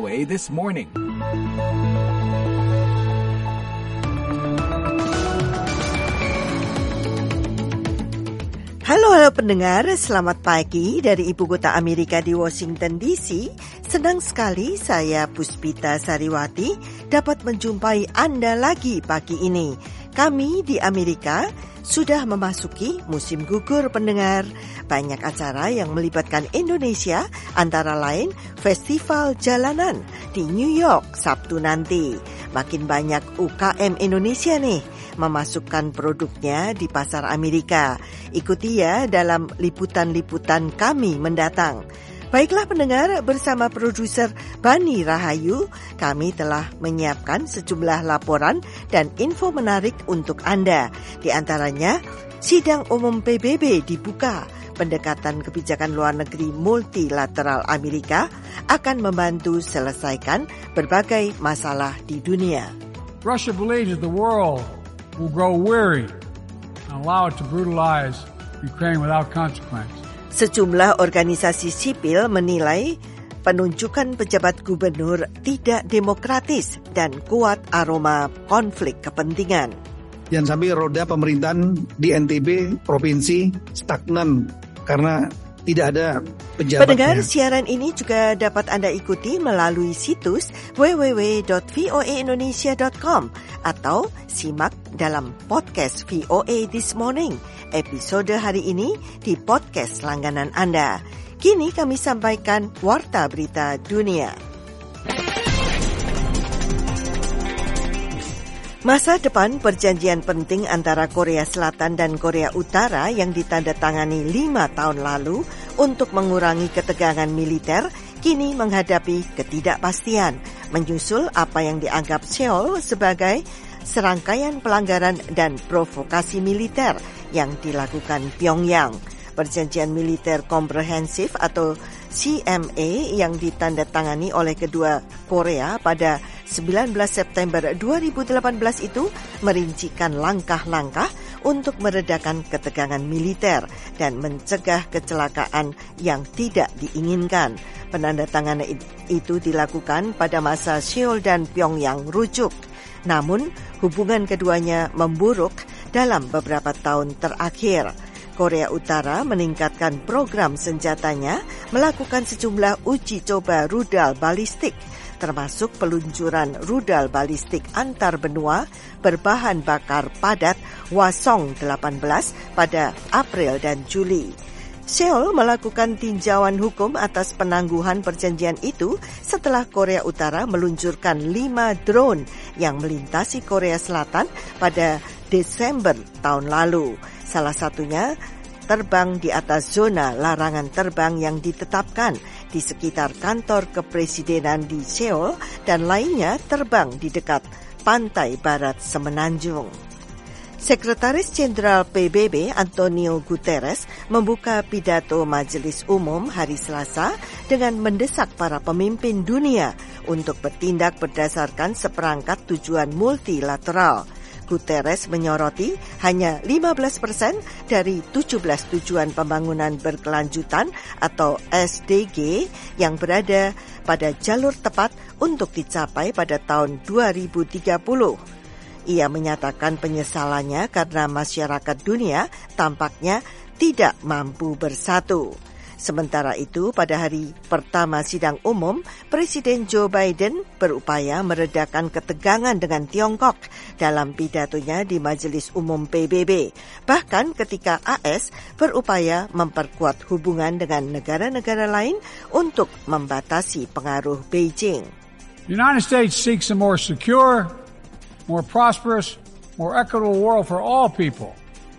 VOA This Morning. Halo pendengar, selamat pagi dari Ibu Kota Amerika di Washington DC. Senang sekali saya Puspita Sariwati dapat menjumpai Anda lagi pagi ini. Kami di Amerika sudah memasuki musim gugur pendengar. Banyak acara yang melibatkan Indonesia, antara lain Festival Jalanan di New York Sabtu nanti. Makin banyak UKM Indonesia nih memasukkan produknya di pasar Amerika. Ikuti ya dalam liputan-liputan kami mendatang. Baiklah pendengar, bersama produser Bani Rahayu, kami telah menyiapkan sejumlah laporan dan info menarik untuk Anda. Di antaranya, sidang umum PBB dibuka. Pendekatan kebijakan luar negeri multilateral Amerika akan membantu selesaikan berbagai masalah di dunia. Russia believes that the world will grow weary and allow it to brutalize Ukraine without consequence. Sejumlah organisasi sipil menilai penunjukan pejabat gubernur tidak demokratis dan kuat aroma konflik kepentingan. Jangan sampai roda pemerintahan di NTB provinsi stagnan karena tidak ada pejabatnya. Pendengar, siaran ini juga dapat Anda ikuti melalui situs www.voaindonesia.com atau simak dalam podcast VOA This Morning. Episode hari ini di podcast langganan Anda. Kini kami sampaikan warta berita dunia. Masa depan perjanjian penting antara Korea Selatan dan Korea Utara yang ditandatangani 5 tahun lalu untuk mengurangi ketegangan militer kini menghadapi ketidakpastian, menyusul apa yang dianggap Seoul sebagai serangkaian pelanggaran dan provokasi militer yang dilakukan Pyongyang. Perjanjian militer komprehensif atau CMA yang ditandatangani oleh kedua Korea pada 19 September 2018 itu merincikan langkah-langkah untuk meredakan ketegangan militer dan mencegah kecelakaan yang tidak diinginkan. Penandatanganan itu dilakukan pada masa Seoul dan Pyongyang rujuk. Namun, hubungan keduanya memburuk dalam beberapa tahun terakhir. Korea Utara meningkatkan program senjatanya, melakukan sejumlah uji coba rudal balistik, termasuk peluncuran rudal balistik antar benua berbahan bakar padat Hwasong-18 pada April dan Juli. Seoul melakukan tinjauan hukum atas penangguhan perjanjian itu setelah Korea Utara meluncurkan 5 drone yang melintasi Korea Selatan pada Desember tahun lalu. Salah satunya terbang di atas zona larangan terbang yang ditetapkan di sekitar kantor kepresidenan di Seoul dan lainnya terbang di dekat pantai barat Semenanjung. Sekretaris Jenderal PBB Antonio Guterres membuka pidato Majelis Umum hari Selasa dengan mendesak para pemimpin dunia untuk bertindak berdasarkan seperangkat tujuan multilateral. Guterres menyoroti hanya 15% dari 17 tujuan pembangunan berkelanjutan atau SDG yang berada pada jalur tepat untuk dicapai pada tahun 2030. Ia menyatakan penyesalannya karena masyarakat dunia tampaknya tidak mampu bersatu. Sementara itu, pada hari pertama sidang umum, Presiden Joe Biden berupaya meredakan ketegangan dengan Tiongkok dalam pidatonya di Majelis Umum PBB. Bahkan ketika AS berupaya memperkuat hubungan dengan negara-negara lain untuk membatasi pengaruh Beijing. The United States seeks a more secure, more prosperous, more equitable world for all people.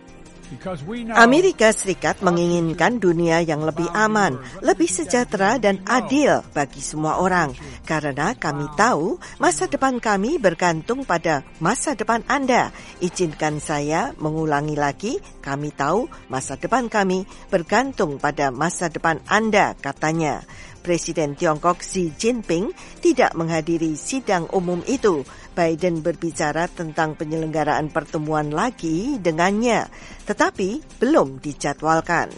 Amerika Serikat menginginkan dunia yang lebih aman, lebih sejahtera dan adil bagi semua orang. Karena kami tahu masa depan kami bergantung pada masa depan Anda. Izinkan saya mengulangi lagi, kami tahu masa depan kami bergantung pada masa depan Anda, katanya. Presiden Tiongkok Xi Jinping tidak menghadiri sidang umum itu. Biden berbicara tentang penyelenggaraan pertemuan lagi dengannya, tetapi belum dijadwalkan.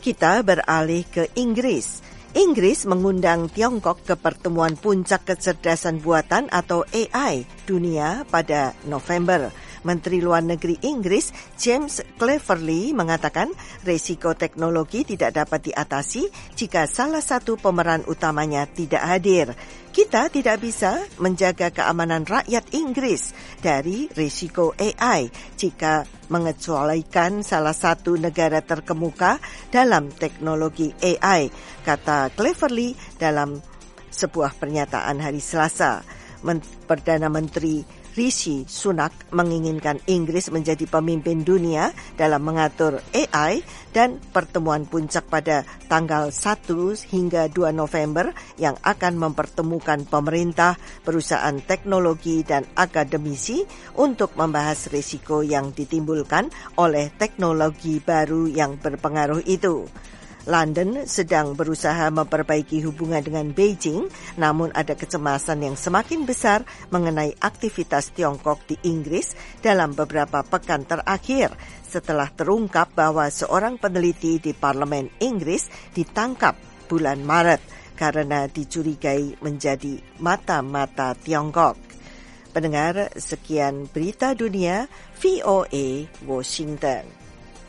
Kita beralih ke Inggris. Inggris mengundang Tiongkok ke pertemuan puncak kecerdasan buatan atau AI dunia pada November. Menteri Luar Negeri Inggris James Cleverly mengatakan risiko teknologi tidak dapat diatasi jika salah satu pemeran utamanya tidak hadir. Kita tidak bisa menjaga keamanan rakyat Inggris dari risiko AI jika mengecualikan salah satu negara terkemuka dalam teknologi AI, kata Cleverly dalam sebuah pernyataan hari Selasa. Perdana Menteri Rishi Sunak menginginkan Inggris menjadi pemimpin dunia dalam mengatur AI dan pertemuan puncak pada tanggal 1 hingga 2 November yang akan mempertemukan pemerintah, perusahaan teknologi dan akademisi untuk membahas risiko yang ditimbulkan oleh teknologi baru yang berpengaruh itu. London sedang berusaha memperbaiki hubungan dengan Beijing, namun ada kecemasan yang semakin besar mengenai aktivitas Tiongkok di Inggris dalam beberapa pekan terakhir setelah terungkap bahwa seorang peneliti di Parlemen Inggris ditangkap bulan Maret karena dicurigai menjadi mata-mata Tiongkok. Pendengar, sekian berita dunia VOA Washington.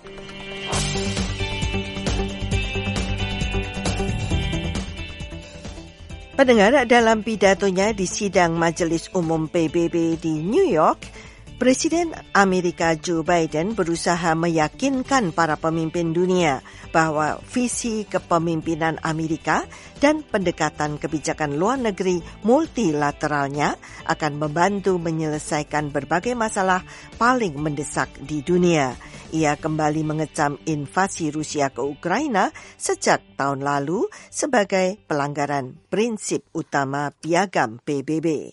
Pendengar, dalam pidatonya di sidang Majelis Umum PBB di New York, Presiden Amerika Joe Biden berusaha meyakinkan para pemimpin dunia bahwa visi kepemimpinan Amerika dan pendekatan kebijakan luar negeri multilateralnya akan membantu menyelesaikan berbagai masalah paling mendesak di dunia. Ia kembali mengecam invasi Rusia ke Ukraina sejak tahun lalu sebagai pelanggaran prinsip utama piagam PBB.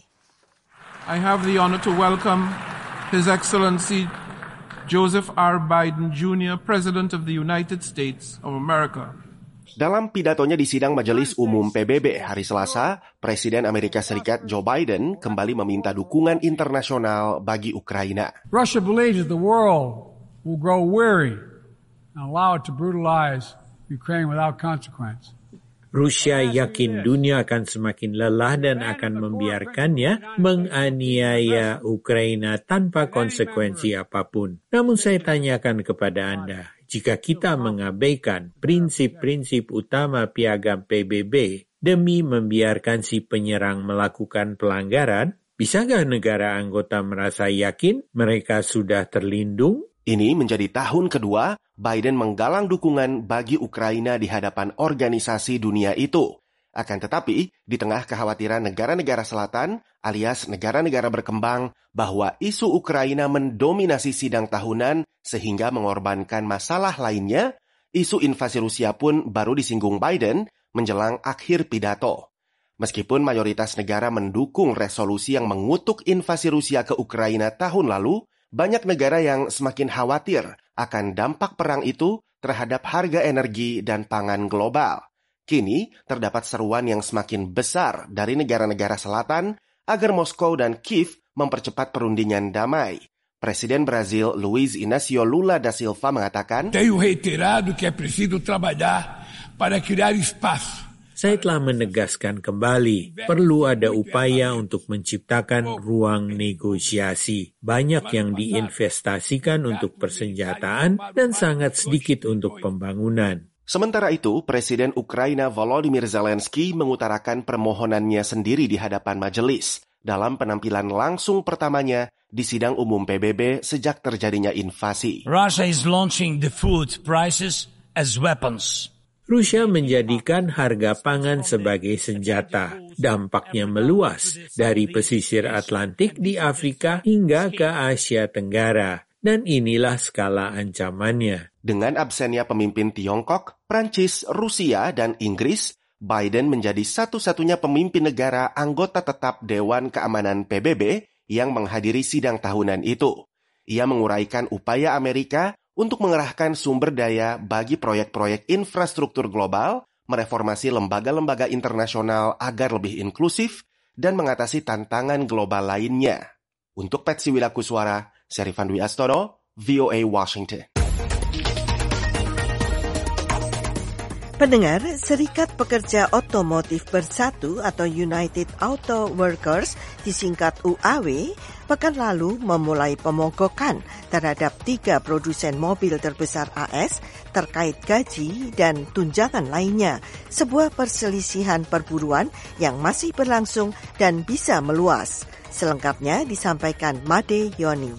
I have the honor to welcome His Excellency Joseph R. Biden Jr., President of the United States of America. Dalam pidatonya di sidang Majelis Umum PBB hari Selasa, Presiden Amerika Serikat Joe Biden kembali meminta dukungan internasional bagi Ukraina. Russia believes the world will grow weary and allow it to brutalize Ukraine without consequence. Rusia yakin dunia akan semakin lelah dan akan membiarkannya menganiaya Ukraina tanpa konsekuensi apapun. Namun saya tanyakan kepada Anda, jika kita mengabaikan prinsip-prinsip utama piagam PBB demi membiarkan si penyerang melakukan pelanggaran, bisakah negara anggota merasa yakin mereka sudah terlindung? Ini menjadi tahun kedua Biden menggalang dukungan bagi Ukraina di hadapan organisasi dunia itu. Akan tetapi, di tengah kekhawatiran negara-negara selatan alias negara-negara berkembang bahwa isu Ukraina mendominasi sidang tahunan sehingga mengorbankan masalah lainnya, isu invasi Rusia pun baru disinggung Biden menjelang akhir pidato. Meskipun mayoritas negara mendukung resolusi yang mengutuk invasi Rusia ke Ukraina tahun lalu, banyak negara yang semakin khawatir akan dampak perang itu terhadap harga energi dan pangan global. Kini, terdapat seruan yang semakin besar dari negara-negara selatan agar Moskow dan Kiev mempercepat perundingan damai. Presiden Brazil Luiz Inácio Lula da Silva mengatakan, "Tenho reiterado que é preciso trabalhar para criar espaço." Saya telah menegaskan kembali, perlu ada upaya untuk menciptakan ruang negosiasi. Banyak yang diinvestasikan untuk persenjataan dan sangat sedikit untuk pembangunan. Sementara itu, Presiden Ukraina Volodymyr Zelensky mengutarakan permohonannya sendiri di hadapan majelis dalam penampilan langsung pertamanya di sidang umum PBB sejak terjadinya invasi. Russia is launching the food prices as weapons. Rusia menjadikan harga pangan sebagai senjata. Dampaknya meluas dari pesisir Atlantik di Afrika hingga ke Asia Tenggara. Dan inilah skala ancamannya. Dengan absennya pemimpin Tiongkok, Prancis, Rusia, dan Inggris, Biden menjadi satu-satunya pemimpin negara anggota tetap Dewan Keamanan PBB yang menghadiri sidang tahunan itu. Ia menguraikan upaya Amerika untuk mengerahkan sumber daya bagi proyek-proyek infrastruktur global, mereformasi lembaga-lembaga internasional agar lebih inklusif, dan mengatasi tantangan global lainnya. Untuk Petsi Wilakuswara, Syarifan Dwi Astono, VOA Washington. Pendengar, Serikat Pekerja Otomotif Bersatu atau United Auto Workers, disingkat UAW, pekan lalu memulai pemogokan terhadap 3 produsen mobil terbesar AS terkait gaji dan tunjangan lainnya, sebuah perselisihan perburuan yang masih berlangsung dan bisa meluas. Selengkapnya disampaikan Made Yoni.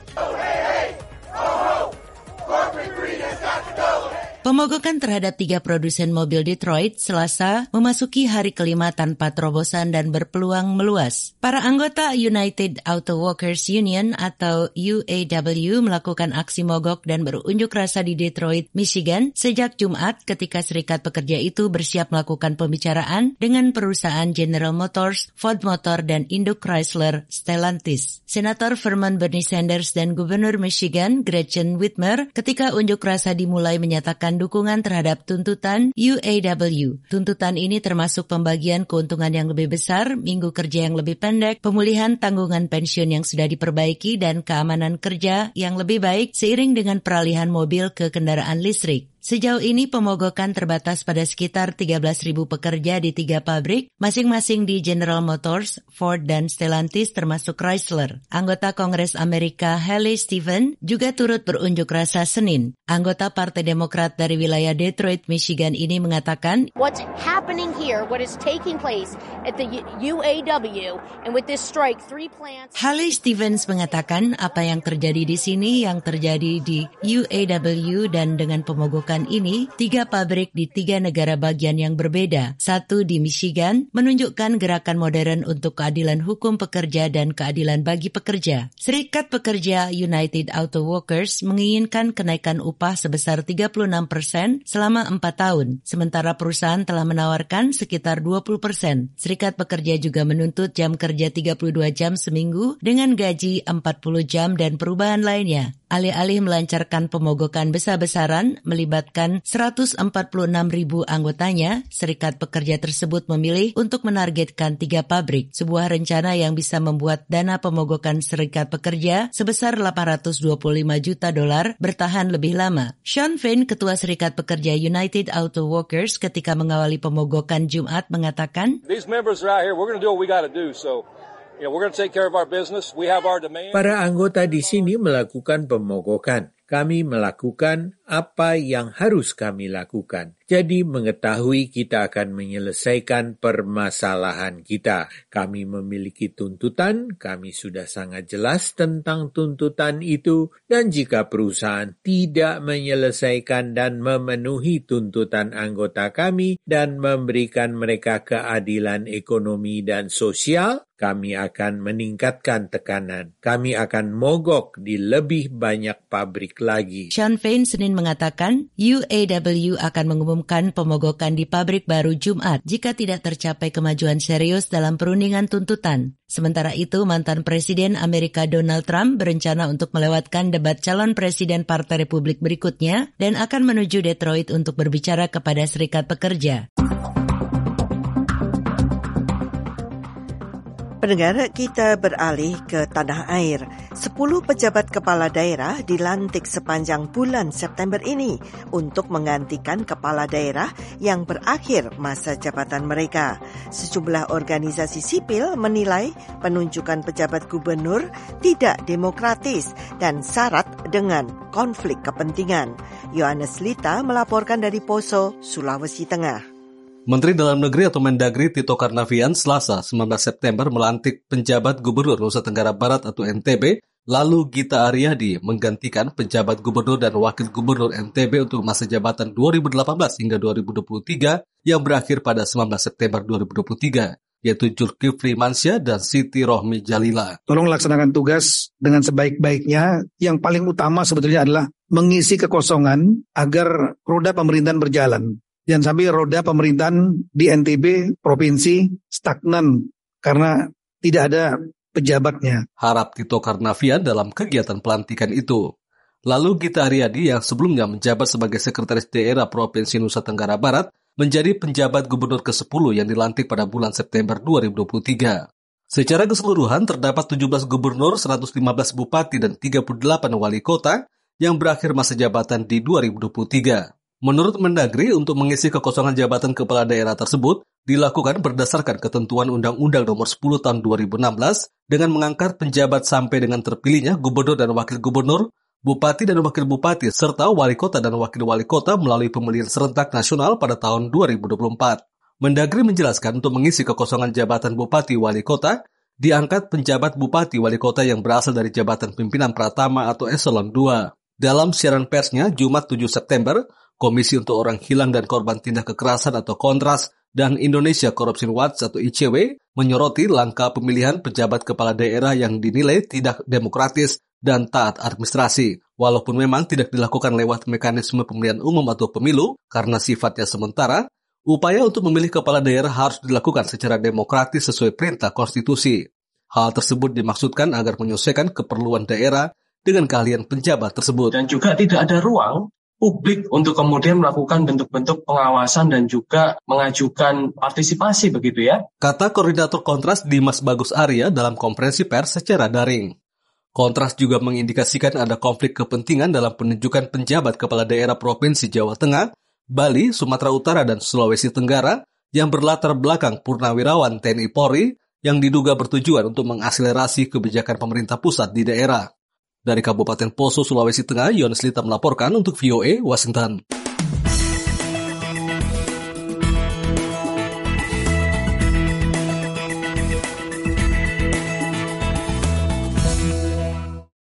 Pemogokan terhadap 3 produsen mobil Detroit Selasa memasuki hari kelima tanpa terobosan dan berpeluang meluas. Para anggota United Auto Workers Union atau UAW melakukan aksi mogok dan berunjuk rasa di Detroit, Michigan sejak Jumat ketika serikat pekerja itu bersiap melakukan pembicaraan dengan perusahaan General Motors, Ford Motor, dan induk Chrysler, Stellantis. Senator Vermont Bernie Sanders dan Gubernur Michigan Gretchen Whitmer ketika unjuk rasa dimulai menyatakan dukungan terhadap tuntutan UAW. Tuntutan ini termasuk pembagian keuntungan yang lebih besar, minggu kerja yang lebih pendek, pemulihan tanggungan pensiun yang sudah diperbaiki, dan keamanan kerja yang lebih baik seiring dengan peralihan mobil ke kendaraan listrik. Sejauh ini pemogokan terbatas pada sekitar 13.000 pekerja di 3 pabrik, masing-masing di General Motors, Ford, dan Stellantis termasuk Chrysler. Anggota Kongres Amerika Haley Stevens juga turut berunjuk rasa Senin. Anggota Partai Demokrat dari wilayah Detroit, Michigan ini mengatakan, "What's happening here, what is taking place at the UAW, and with this strike, 3 plants..." Haley Stevens mengatakan apa yang terjadi di sini yang terjadi di UAW, dan dengan pemogokan ini, 3 pabrik di 3 negara bagian yang berbeda. 1 di Michigan menunjukkan gerakan modern untuk keadilan hukum pekerja dan keadilan bagi pekerja. Serikat Pekerja United Auto Workers menginginkan kenaikan upah sebesar 36% selama 4 tahun, sementara perusahaan telah menawarkan sekitar 20%. Serikat Pekerja juga menuntut jam kerja 32 jam seminggu dengan gaji 40 jam dan perubahan lainnya. Alih-alih melancarkan pemogokan besar-besaran melibatkan 146.000 anggotanya, serikat pekerja tersebut memilih untuk menargetkan 3 pabrik, sebuah rencana yang bisa membuat dana pemogokan serikat pekerja sebesar $825 juta bertahan lebih lama. Sean Fain, ketua Serikat Pekerja United Auto Workers ketika mengawali pemogokan Jumat mengatakan, "These members are out here, we're going to do what we got to do, so we're going to take care of our business. We have our demand." Para anggota di sini melakukan pemogokan. Kami melakukan apa yang harus kami lakukan. Jadi mengetahui kita akan menyelesaikan permasalahan kita. Kami memiliki tuntutan, kami sudah sangat jelas tentang tuntutan itu, dan jika perusahaan tidak menyelesaikan dan memenuhi tuntutan anggota kami dan memberikan mereka keadilan ekonomi dan sosial, kami akan meningkatkan tekanan. Kami akan mogok di lebih banyak pabrik lagi. Sean Fain Senin mengatakan UAW akan mengumumkan pemogokan di pabrik baru Jumat jika tidak tercapai kemajuan serius dalam perundingan tuntutan. Sementara itu, mantan Presiden Amerika Donald Trump berencana untuk melewatkan debat calon presiden Partai Republik berikutnya dan akan menuju Detroit untuk berbicara kepada serikat pekerja. Pendengar, kita beralih ke tanah air. 10 pejabat kepala daerah dilantik sepanjang bulan September ini untuk menggantikan kepala daerah yang berakhir masa jabatan mereka. Sejumlah organisasi sipil menilai penunjukan pejabat gubernur tidak demokratis dan syarat dengan konflik kepentingan. Yohanes Lita melaporkan dari Poso, Sulawesi Tengah. Menteri Dalam Negeri atau Mendagri Tito Karnavian Selasa 19 September melantik penjabat Gubernur Nusa Tenggara Barat atau NTB, lalu Gita Aryadi menggantikan penjabat Gubernur dan Wakil Gubernur NTB untuk masa jabatan 2018 hingga 2023 yang berakhir pada 19 September 2023, yaitu Zulkifli Mansyah dan Siti Rohmi Jalila. Tolong laksanakan tugas dengan sebaik-baiknya. Yang paling utama sebetulnya adalah mengisi kekosongan agar roda pemerintahan berjalan. Jangan sampai roda pemerintahan di NTB provinsi stagnan karena tidak ada pejabatnya. Harap Tito Karnavian dalam kegiatan pelantikan itu. Lalu Gita Aryadi yang sebelumnya menjabat sebagai Sekretaris Daerah Provinsi Nusa Tenggara Barat menjadi penjabat gubernur ke-10 yang dilantik pada bulan September 2023. Secara keseluruhan terdapat 17 gubernur, 115 bupati dan 38 wali kota yang berakhir masa jabatan di 2023. Menurut Mendagri, untuk mengisi kekosongan jabatan kepala daerah tersebut dilakukan berdasarkan ketentuan Undang-Undang Nomor 10 Tahun 2016 dengan mengangkat penjabat sampai dengan terpilihnya gubernur dan wakil gubernur, bupati dan wakil bupati, serta wali kota dan wakil wali kota melalui pemilihan serentak nasional pada tahun 2024. Mendagri menjelaskan untuk mengisi kekosongan jabatan bupati wali kota, diangkat penjabat bupati wali kota yang berasal dari jabatan pimpinan pratama atau eselon 2. Dalam siaran persnya Jumat 7 September, Komisi untuk Orang Hilang dan Korban Tindak Kekerasan atau Kontras dan Indonesia Corruption Watch atau ICW menyoroti langkah pemilihan pejabat kepala daerah yang dinilai tidak demokratis dan taat administrasi. Walaupun memang tidak dilakukan lewat mekanisme pemilihan umum atau pemilu karena sifatnya sementara, upaya untuk memilih kepala daerah harus dilakukan secara demokratis sesuai perintah konstitusi. Hal tersebut dimaksudkan agar menyelesaikan keperluan daerah dengan keahlian penjabat tersebut. Dan juga tidak ada ruang publik untuk kemudian melakukan bentuk-bentuk pengawasan dan juga mengajukan partisipasi begitu ya. Kata Koordinator Kontras Dimas Bagus Arya dalam konferensi pers secara daring. Kontras juga mengindikasikan ada konflik kepentingan dalam penunjukan penjabat kepala daerah Provinsi Jawa Tengah, Bali, Sumatera Utara, dan Sulawesi Tenggara yang berlatar belakang purnawirawan TNI Polri yang diduga bertujuan untuk mengakselerasi kebijakan pemerintah pusat di daerah. Dari Kabupaten Poso, Sulawesi Tengah, Yones Lita melaporkan untuk VOA Washington.